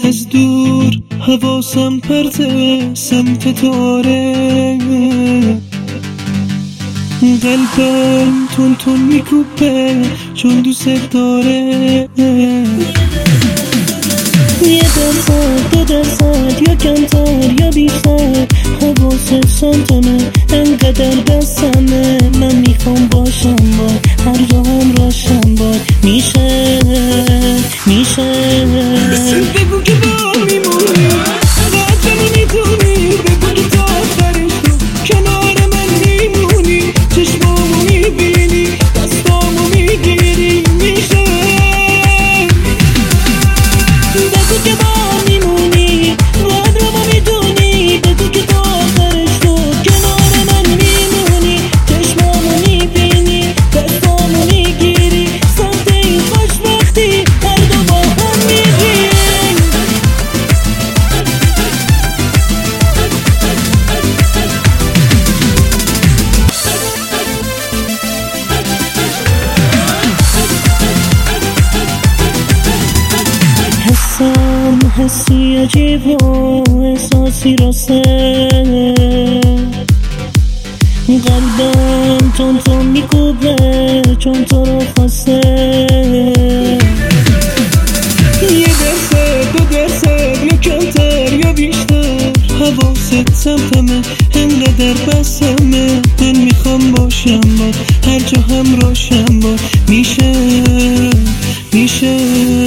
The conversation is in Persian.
از دور حواسم پرته سمت تاره، قلبم تون تون میکوبه چون دوست داره. 1% 2% یا کمتر یا بیشتر حواست سمتمه، انقدر دستمه. من میخوام باشم باد، هر جا هم راشم باد. میشه بگو که با میمونی، قدرمو میتونی. بگو که تا آخرش تو کنار من میمونی، چشمامو میبینی، دستامو میگیری. میشه بگو که با میمونی، قدرمو میدونی. بگو که تا آخرش تو کنار من میمونی، چشمامو میبینی، دستامو میگیری. سمت این خوشبختی هر دو با هم میریم. حسی عجیب و احساسی راسته، قلبم تون تون میکوبه چون تو رو خواسته. 1% 2% یا کمتر یا بیشتر حواست سمتمه، انقدر بسمه. من میخوام باشم باد، هر جا هم راشم باد. میشه